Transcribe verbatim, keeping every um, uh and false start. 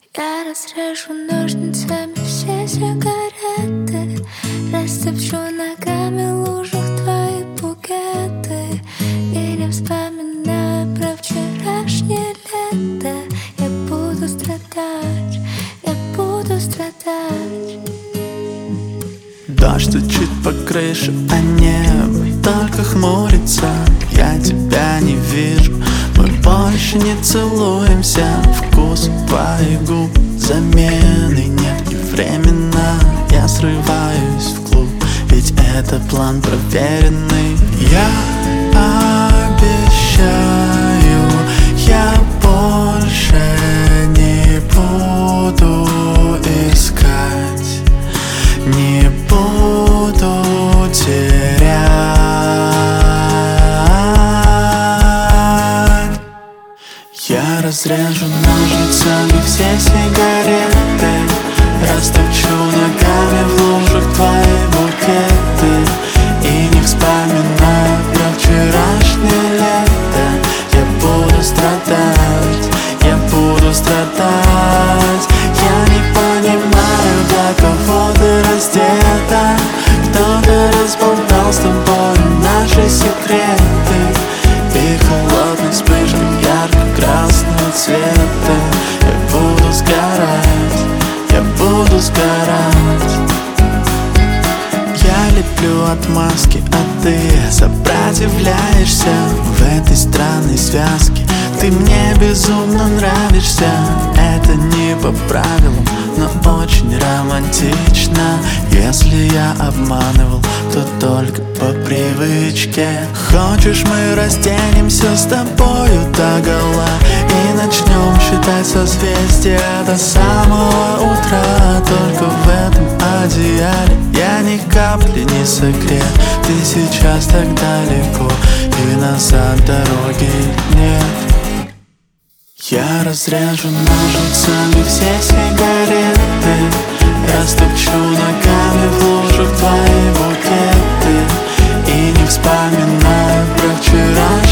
Я разрежу ножницами все сигареты, растопчу ногами в лужах твои букеты. И не вспоминаю про вчерашнее лето. Я буду страдать, я буду страдать. Дождь стучит по крыше, а небо только хмурится. Я тебя не вижу, мы больше не целуемся. Вкус твоих губ, замены нет. И временно я срываюсь в клуб, ведь это план проверенный. Я обещаю, я больше не буду искать, не буду терять. Я разрежу ножницами все сигареты, растопчу ногами в лужах твои букеты. И не вспоминаю про вчерашнее лето. Я буду страдать, я буду страдать. Я не понимаю, для кого ты раздета. Кто-то разболтал с тобой наши секреты. И холодной вспышкой ярко-красного цвета я буду сгорать, я буду сгорать. Я леплю отмазки, а ты сопротивляешься в этой странной связке. Ты мне безумно нравишься. Это не по правилам, но очень романтично. Если я обманывал, то только по привычке. Хочешь, мы разденемся с тобою догола и начнем считать созвездия до самого утра. Только в этом одеяле я ни капли не согрет. Ты сейчас так далеко, и назад дороги нет. Я разрежу ножницами все сигареты, растопчу ногами в лужах твои букеты. И не вспоминаю про вчерашнее